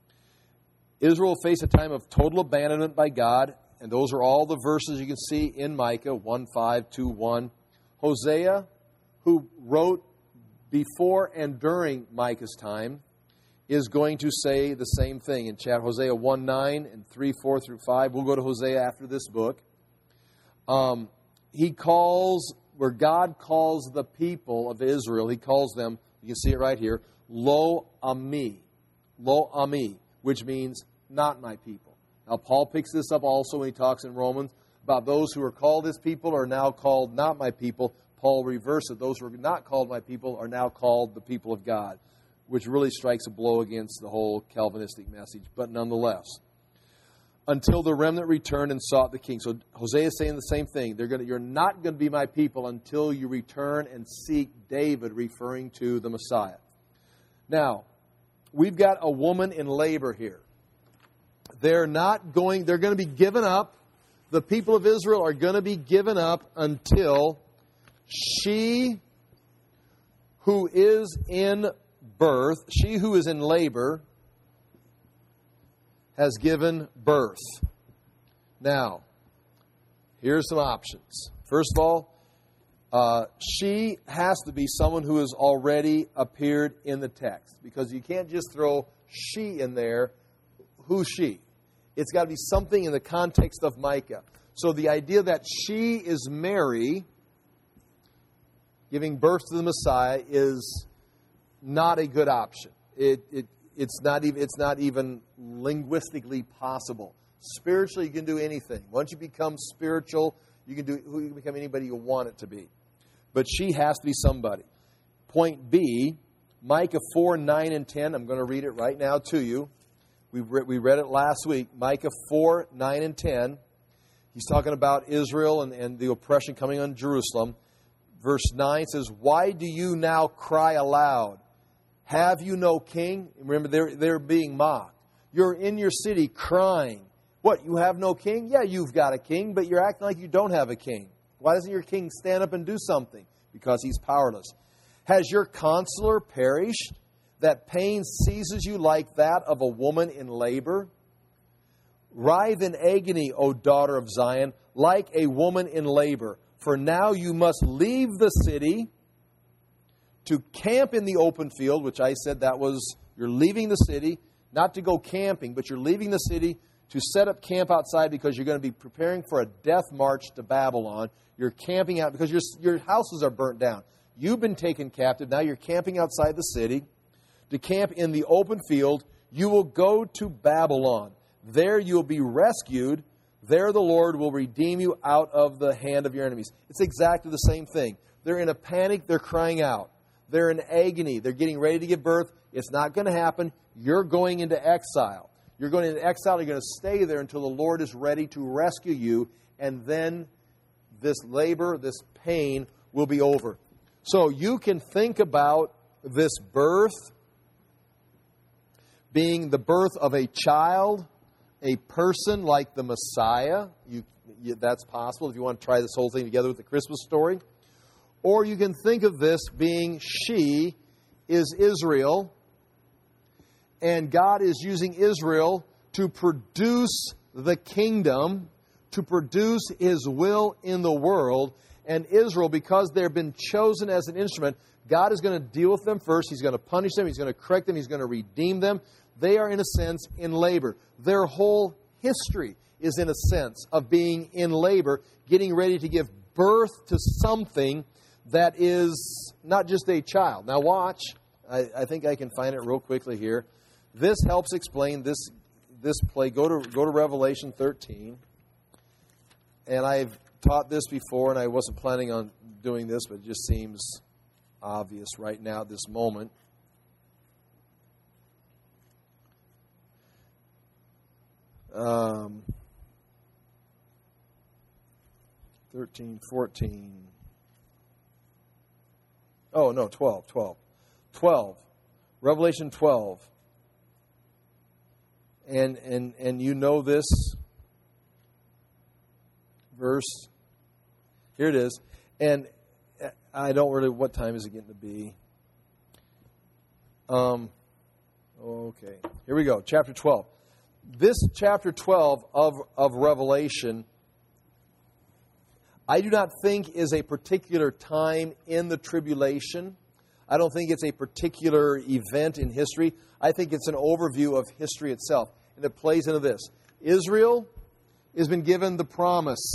Israel will face a time of total abandonment by God, and those are all the verses you can see in Micah, one five, two one. Hosea, who wrote before and during Micah's time, is going to say the same thing in Hosea one nine and three four through five. We'll go to Hosea after this book. Um, he calls, where God calls the people of Israel, he calls them, you can see it right here, Lo Ami, Lo Ami, which means not my people. Now, Paul picks this up also when he talks in Romans about those who are called his people are now called not my people. Paul reverses it. Those who are not called my people are now called the people of God, which really strikes a blow against the whole Calvinistic message. But nonetheless, until the remnant returned and sought the king. So Hosea is saying the same thing. They're going to, you're not going to be my people until you return and seek David, referring to the Messiah. Now, we've got a woman in labor here. They're not going, they're going to be given up. The people of Israel are going to be given up until she who is in birth, she who is in labor, has given birth. Now, here's some options. First of all, uh, she has to be someone who has already appeared in the text, because you can't just throw she in there. Who's she? It's got to be something in the context of Micah. So the idea that she is Mary, giving birth to the Messiah, is not a good option. It, it it's not even it's not even linguistically possible. Spiritually, you can do anything. Once you become spiritual, you can do you can become anybody you want it to be. But she has to be somebody. Point B, Micah four, nine, and ten. I'm going to read it right now to you. We re- we read it last week. Micah four, nine, and ten. He's talking about Israel and, and the oppression coming on Jerusalem. Verse nine says, "Why do you now cry aloud? Have you no king?" Remember, they're, they're being mocked. You're in your city crying. What, you have no king? Yeah, you've got a king, but you're acting like you don't have a king. Why doesn't your king stand up and do something? Because he's powerless. Has your counselor perished, that pain seizes you like that of a woman in labor? Writhe in agony, O daughter of Zion, like a woman in labor. For now you must leave the city to camp in the open field, which I said that was, you're leaving the city, not to go camping, but you're leaving the city to set up camp outside because you're going to be preparing for a death march to Babylon. You're camping out because your, your houses are burnt down. You've been taken captive. Now you're camping outside the city. To camp in the open field, you will go to Babylon. There you will be rescued. There the Lord will redeem you out of the hand of your enemies. It's exactly the same thing. They're in a panic. They're crying out. They're in agony. They're getting ready to give birth. It's not going to happen. You're going into exile. You're going into exile. You're going to stay there until the Lord is ready to rescue you. And then this labor, this pain will be over. So you can think about this birth being the birth of a child, a person like the Messiah. You, you, that's possible if you want to try this whole thing together with the Christmas story. Or you can think of this being she is Israel, And God is using Israel to produce the kingdom, to produce His will in the world. And Israel, because they've been chosen as an instrument, God is going to deal with them first. He's going to punish them. He's going to correct them. He's going to redeem them. They are, in a sense, in labor. Their whole history is, in a sense, of being in labor, getting ready to give birth to something that is not just a child. Now watch. I, I think I can find it real quickly here. This helps explain this this play. Go to go to Revelation thirteen. And I've taught this before, and I wasn't planning on doing this, but it just seems obvious right now at this moment. Um, thirteen, fourteen. Oh, no, twelve, twelve. twelve. Revelation twelve. And and and you know this verse. Here it is. And I don't really, what time is it getting to be? Um, okay. Here we go. Chapter twelve. This chapter twelve of, of Revelation, I do not think is a particular time in the tribulation. I don't think it's a particular event in history. I think it's an overview of history itself. And it plays into this. Israel has been given the promise.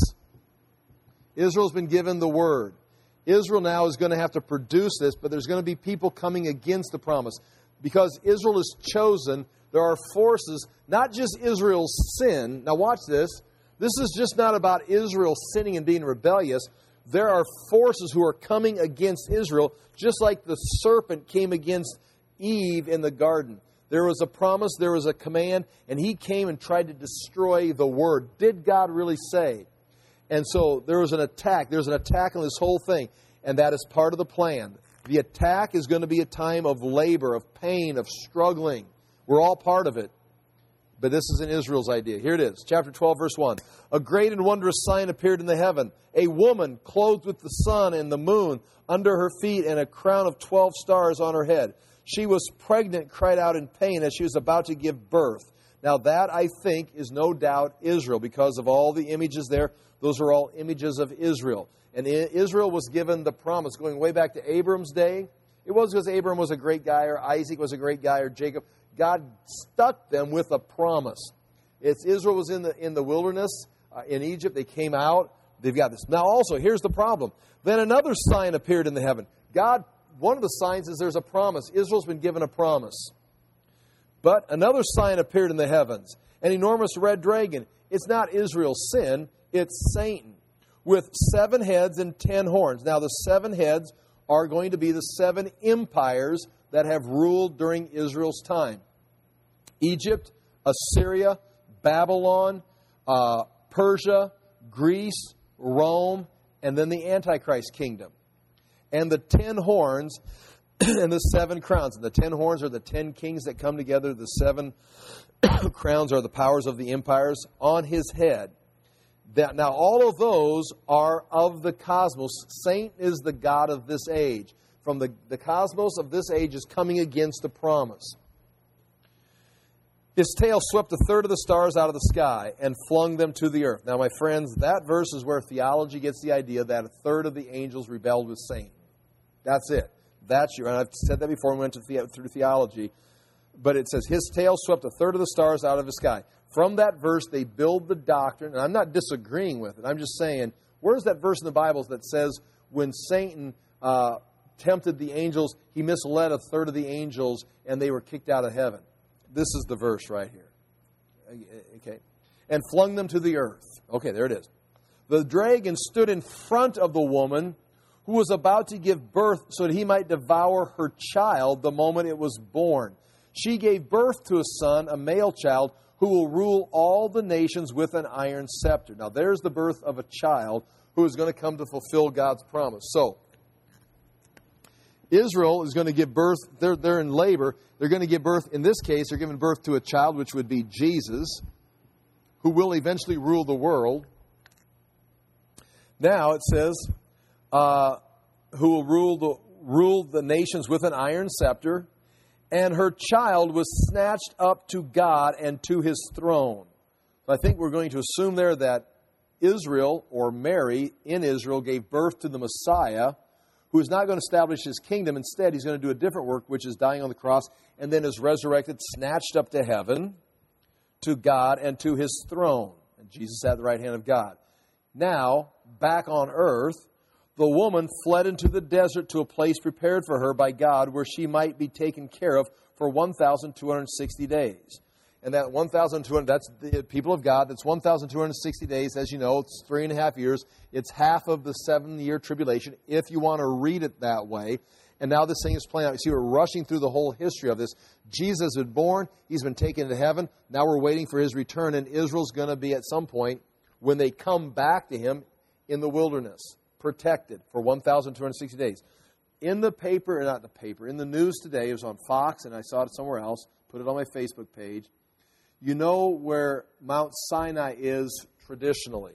Israel's been given the word. Israel now is going to have to produce this, but there's going to be people coming against the promise. Because Israel is chosen, there are forces, not just Israel's sin. Now watch this. This is just not about Israel sinning and being rebellious. There are forces who are coming against Israel, just like the serpent came against Eve in the garden. There was a promise, there was a command, and he came and tried to destroy the word. Did God really say? And so there was an attack. There's an attack on this whole thing, and that is part of the plan. The attack is going to be a time of labor, of pain, of struggling. We're all part of it. But this isn't Israel's idea. Here it is, chapter twelve, verse one. A great and wondrous sign appeared in the heaven. A woman clothed with the sun and the moon under her feet and a crown of twelve stars on her head. She was pregnant, cried out in pain as she was about to give birth. Now that, I think, is no doubt Israel because of all the images there. Those are all images of Israel. And Israel was given the promise going way back to Abram's day. It wasn't because Abram was a great guy or Isaac was a great guy or Jacob. God stuck them with a promise. It's Israel was in the in the wilderness uh, in Egypt. They came out. They've got this. Now also, here's the problem. Then another sign appeared in the heaven. God, one of the signs is there's a promise. Israel's been given a promise. But another sign appeared in the heavens. An enormous red dragon. It's not Israel's sin. It's Satan. With seven heads and ten horns. Now the seven heads are going to be the seven empires that have ruled during Israel's time. Egypt, Assyria, Babylon, uh, Persia, Greece, Rome, and then the Antichrist kingdom. And the ten horns and the seven crowns. And the ten horns are the ten kings that come together. The seven crowns are the powers of the empires on his head. That, now, all of those are of the cosmos. Satan is the god of this age. From the, the cosmos of this age is coming against the promise. His tail swept a third of the stars out of the sky and flung them to the earth. Now, my friends, that verse is where theology gets the idea that a third of the angels rebelled with Satan. That's it. That's your, and I've said that before we went to the, through theology. But it says, his tail swept a third of the stars out of the sky. From that verse, they build the doctrine, and I'm not disagreeing with it. I'm just saying, where's that verse in the Bible that says when Satan uh, tempted the angels, he misled a third of the angels, and they were kicked out of heaven? This is the verse right here. Okay. And flung them to the earth. Okay, there it is. The dragon stood in front of the woman who was about to give birth so that he might devour her child the moment it was born. She gave birth to a son, a male child, who will rule all the nations with an iron scepter. Now, there's the birth of a child who is going to come to fulfill God's promise. So, Israel is going to give birth. They're, they're in labor. They're going to give birth. In this case, they're giving birth to a child, which would be Jesus, who will eventually rule the world. Now, it says, uh, who will rule the, rule the nations with an iron scepter. and her child was snatched up to God and to his throne. I think we're going to assume there that Israel, or Mary in Israel, gave birth to the Messiah, who is not going to establish his kingdom. Instead, he's going to do a different work, which is dying on the cross, and then is resurrected, snatched up to heaven, to God, and to his throne. And Jesus at the right hand of God. Now, back on earth, the woman fled into the desert to a place prepared for her by God, where she might be taken care of for one thousand two hundred sixty days. And that one thousand two hundred, that's the people of God, that's one thousand two hundred sixty days. As you know, it's three and a half years. It's half of the seven-year tribulation, if you want to read it that way. And now this thing is playing out. You see, we're rushing through the whole history of this. Jesus has been born. He's been taken to heaven. Now we're waiting for his return. And Israel's going to be at some point, when they come back to him, in the wilderness, protected for one thousand two hundred sixty days. In the paper, or not the paper, in the news today, it was on Fox, and I saw it somewhere else, put it on my Facebook page. You know where Mount Sinai is traditionally.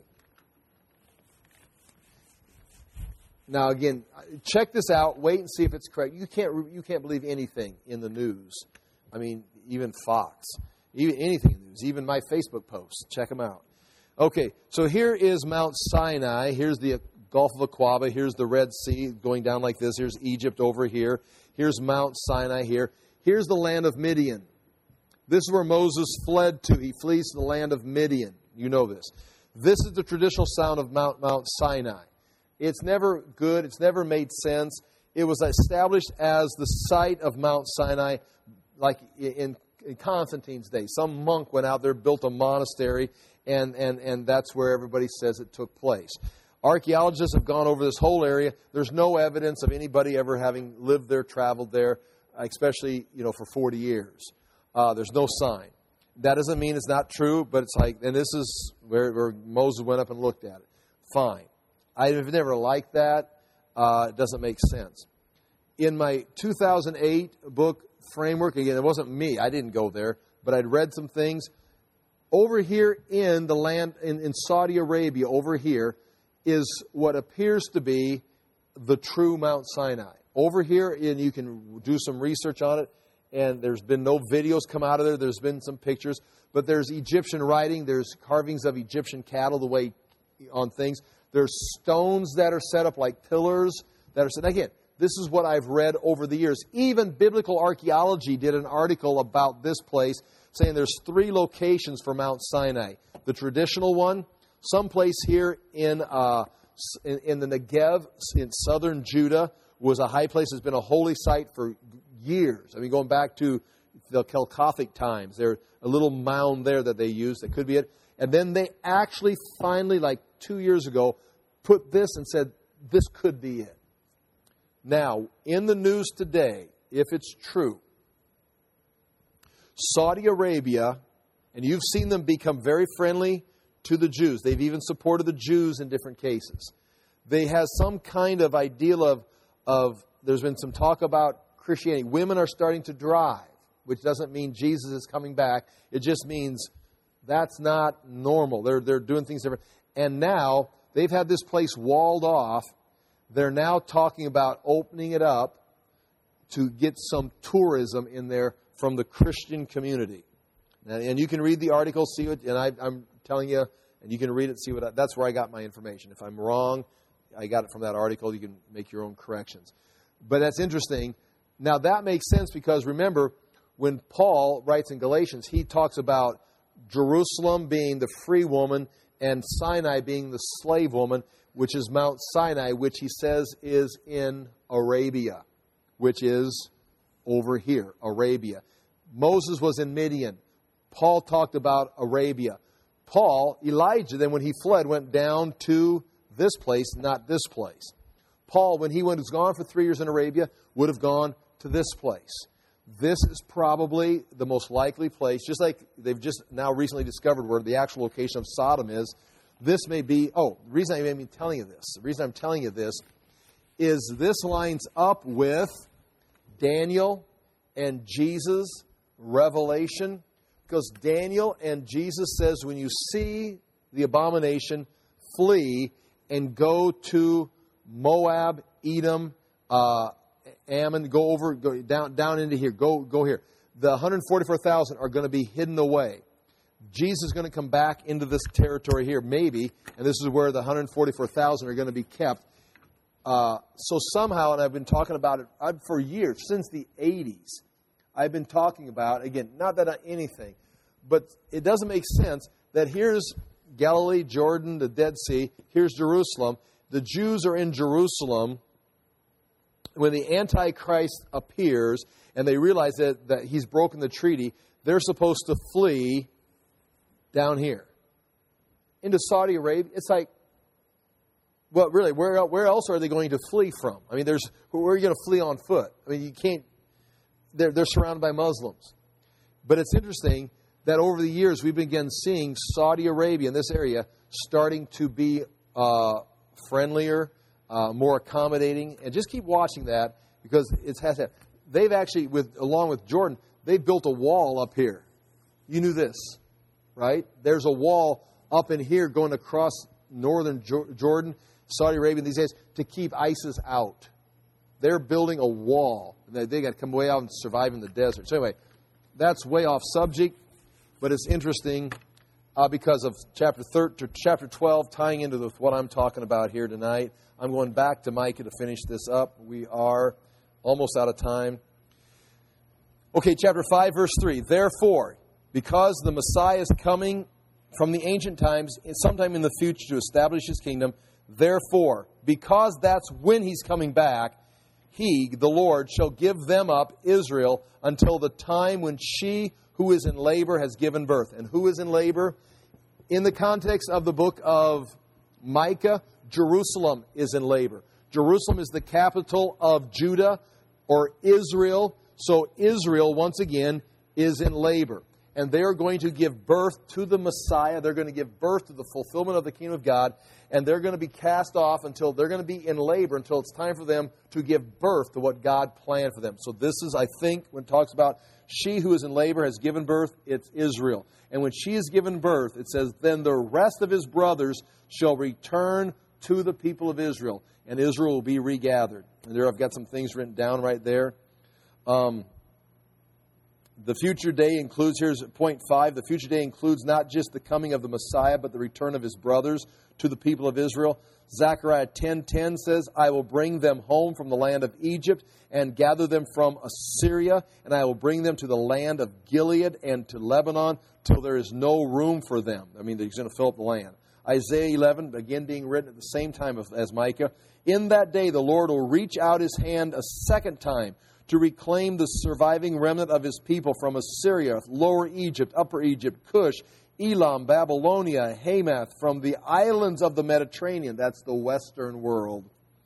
Now, again, check this out. Wait and see if it's correct. You can't you can't believe anything in the news. I mean, even Fox, even anything in the news, even my Facebook posts. Check them out. Okay, so here is Mount Sinai. Here's the Gulf of Aqaba. Here's the Red Sea going down like this. Here's Egypt over here. Here's Mount Sinai here. Here's the land of Midian. This is where Moses fled to. He flees to the land of Midian. You know this. This is the traditional sound of Mount, Mount Sinai. It's never good. It's never made sense. It was established as the site of Mount Sinai, like in, in Constantine's day. Some monk went out there, built a monastery, and, and, and that's where everybody says it took place. Archaeologists have gone over this whole area. There's no evidence of anybody ever having lived there, traveled there, especially, you know, for forty years. Uh, there's no sign. That doesn't mean it's not true, but it's like, and this is where, where Moses went up and looked at it. Fine. I've never liked that. Uh, it doesn't make sense. In my two thousand eight book, Framework, again, it wasn't me. I didn't go there, but I'd read some things. Over here in the land, in, in Saudi Arabia, over here, is what appears to be the true Mount Sinai. Over here, and you can do some research on it, and there's been no videos come out of there. There's been some pictures, but there's Egyptian writing. There's carvings of Egyptian cattle the way on things. There's stones that are set up like pillars that are set. Again, this is what I've read over the years. Even Biblical Archaeology did an article about this place saying there's three locations for Mount Sinai. The traditional one, someplace here in, uh, in, in the Negev in southern Judah, was a high place. It's been a holy site for years. I mean, going back to the Chalcothic times. There's a little mound there that they used. That could be it. And then they actually finally, like two years ago, put this and said, this could be it. Now, in the news today, if it's true, Saudi Arabia, and you've seen them become very friendly to the Jews. They've even supported the Jews in different cases. They have some kind of ideal of, of, there's been some talk about Christianity. Women are starting to drive, which doesn't mean Jesus is coming back. It just means that's not normal. They're, they're doing things different. And now, they've had this place walled off. They're now talking about opening it up to get some tourism in there from the Christian community. And, and you can read the article, see what, and I, I'm telling you, and you can read it, see what, I, that's where I got my information. If I'm wrong, I got it from that article. You can make your own corrections. But that's interesting. Now, that makes sense because, remember, when Paul writes in Galatians, he talks about Jerusalem being the free woman and Sinai being the slave woman, which is Mount Sinai, which he says is in Arabia, which is over here, Arabia. Moses was in Midian. Paul talked about Arabia. Paul, Elijah, then when he fled, went down to this place, not this place. Paul, when he went, was gone for three years in Arabia, would have gone to this place. This is probably the most likely place, just like they've just now recently discovered where the actual location of Sodom is. This may be, oh, the reason I'm telling you this, the reason I'm telling you this is this lines up with Daniel and Jesus' revelation, because Daniel and Jesus says when you see the abomination, flee and go to Moab, Edom, uh, Ammon, go over, go down, down into here, go, go here. The one hundred forty-four thousand are going to be hidden away. Jesus is going to come back into this territory here, maybe, and this is where the one hundred forty-four thousand are going to be kept. Uh, so somehow, and I've been talking about it I've, for years, since the eighties, I've been talking about, again, not that I, anything, but it doesn't make sense that here's Galilee, Jordan, the Dead Sea, here's Jerusalem. The Jews are in Jerusalem. When the Antichrist appears and they realize that, that he's broken the treaty, they're supposed to flee down here into Saudi Arabia. It's like, well, really, where where else are they going to flee from? I mean, there's where are you going to flee on foot? I mean, you can't. They're they're surrounded by Muslims. But it's interesting that over the years we've begun seeing Saudi Arabia in this area starting to be uh, friendlier, uh, more accommodating, and just keep watching that because it has. That. They've actually, with along with Jordan, they built a wall up here. You knew this, right? There's a wall up in here going across northern Jordan, Saudi Arabia these days to keep ISIS out. They're building a wall. They, they got to come way out and survive in the desert. So anyway, that's way off subject, but it's interesting uh, because of chapter thirteen, chapter twelve tying into the, what I'm talking about here tonight. I'm going back to Micah to finish this up. We are almost out of time. Okay, chapter five, verse three. Therefore, because the Messiah is coming from the ancient times, sometime in the future to establish his kingdom, therefore, because that's when he's coming back, he, the Lord, shall give them up, Israel, until the time when she who is in labor has given birth. And who is in labor? In the context of the book of Micah, Jerusalem is in labor. Jerusalem is the capital of Judah or Israel. So Israel, once again, is in labor. And they are going to give birth to the Messiah. They're going to give birth to the fulfillment of the kingdom of God. And they're going to be cast off until they're going to be in labor until it's time for them to give birth to what God planned for them. So this is, I think, when it talks about she who is in labor has given birth, it's Israel. And when she has given birth, it says, then the rest of his brothers shall return to the people of Israel. And Israel will be regathered. And there I've got some things written down right there. Um... The future day includes, here's point five, the future day includes not just the coming of the Messiah, but the return of his brothers to the people of Israel. Zechariah ten ten says, I will bring them home from the land of Egypt and gather them from Assyria, and I will bring them to the land of Gilead and to Lebanon till there is no room for them. I mean, he's going to fill up the land. Isaiah eleven, again being written at the same time as Micah. In that day the Lord will reach out his hand a second time to reclaim the surviving remnant of his people from Assyria, Lower Egypt, Upper Egypt, Cush, Elam, Babylonia, Hamath, from the islands of the Mediterranean. That's the Western world.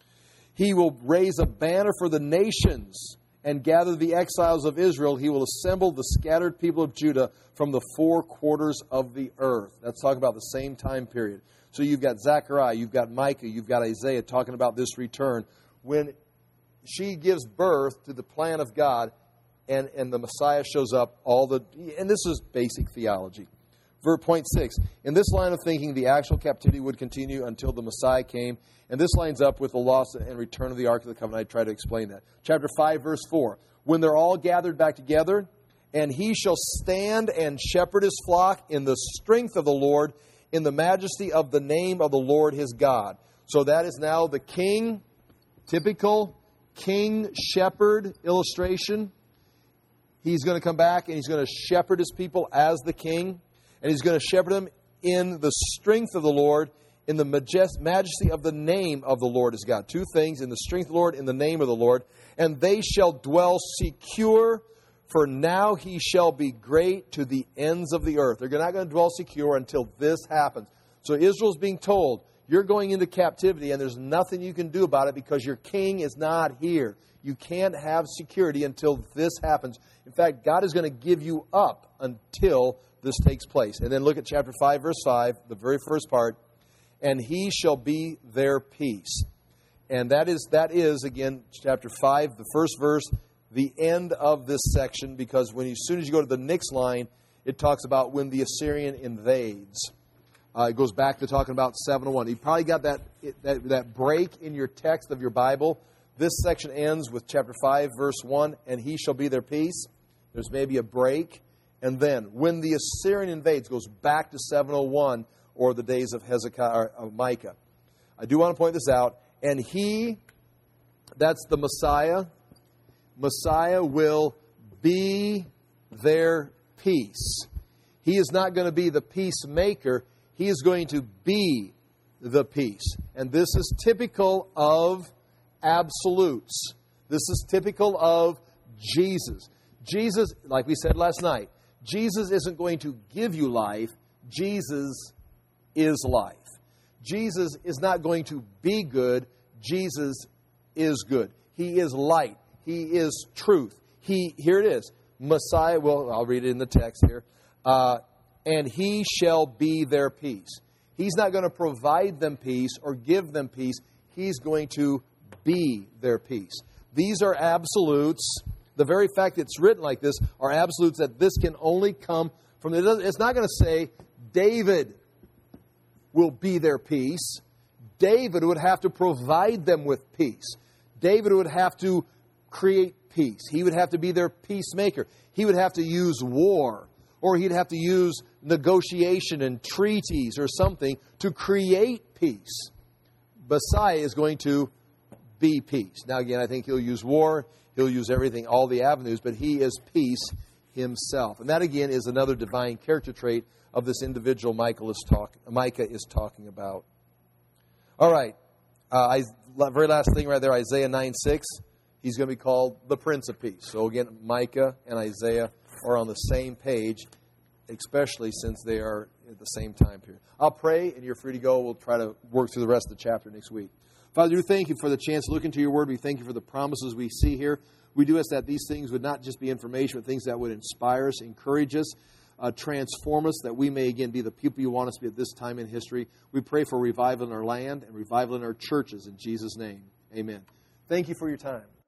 He will raise a banner for the nations and gather the exiles of Israel. He will assemble the scattered people of Judah from the four quarters of the earth. That's talking about the same time period. So you've got Zechariah, you've got Micah, you've got Isaiah talking about this return. When she gives birth to the plan of God, and, and the Messiah shows up. All the and this is basic theology. Verse point six. In this line of thinking, the actual captivity would continue until the Messiah came, and this lines up with the loss and return of the Ark of the Covenant. I try to explain that. Chapter five, verse four. When they're all gathered back together, and he shall stand and shepherd his flock in the strength of the Lord, in the majesty of the name of the Lord his God. So that is now the king, typical king shepherd illustration. He's going to come back and he's going to shepherd his people as the king. And he's going to shepherd them in the strength of the Lord, in the majest- majesty of the name of the Lord is God. Two things, in the strength of the Lord, in the name of the Lord. And they shall dwell secure, for now he shall be great to the ends of the earth. They're not going to dwell secure until this happens. So Israel's being told, you're going into captivity and there's nothing you can do about it because your king is not here. You can't have security until this happens. In fact, God is going to give you up until this takes place. And then look at chapter five, verse five, the very first part. And he shall be their peace. And that is, that is again, chapter five, the first verse, the end of this section, because when you, as soon as you go to the next line, it talks about when the Assyrian invades. Uh, it goes back to talking about seven oh one. You probably got that, that that break in your text of your Bible. this section ends with chapter five, verse one, and he shall be their peace. There's maybe a break. And then, when the Assyrian invades, goes back to seven oh one, or the days of Hezekiah, or of Micah. I do want to point this out. And he, that's the Messiah, Messiah will be their peace. He is not going to be the peacemaker. He is going to be the peace. And this is typical of absolutes. This is typical of Jesus. Jesus, like we said last night, Jesus isn't going to give you life. Jesus is life. Jesus is not going to be good. Jesus is good. He is light. He is truth. He, here it is, Messiah, well, I'll read it in the text here. Uh, and he shall be their peace. He's not going to provide them peace or give them peace. He's going to be their peace. These are absolutes. The very fact that it's written like this are absolutes that this can only come from. It's not going to say David will be their peace. David would have to provide them with peace. David would have to create peace. He would have to be their peacemaker. He would have to use war, or he'd have to use negotiation and treaties or something to create peace. Messiah is going to be peace. Now again, I think he'll use war. He'll use everything, all the avenues, but he is peace himself. And that again is another divine character trait of this individual Michael is talk, Micah is talking about. All right. Uh, I, very last thing right there, Isaiah nine six. He's going to be called the Prince of Peace. So again, Micah and Isaiah are on the same page, especially since they are at the same time period. I'll pray, and you're free to go. We'll try to work through the rest of the chapter next week. Father, we thank you for the chance to look into your word. We thank you for the promises we see here. We do ask that these things would not just be information, but things that would inspire us, encourage us, uh, transform us, that we may again be the people you want us to be at this time in history. We pray for revival in our land and revival in our churches in Jesus' name. Amen. Thank you for your time.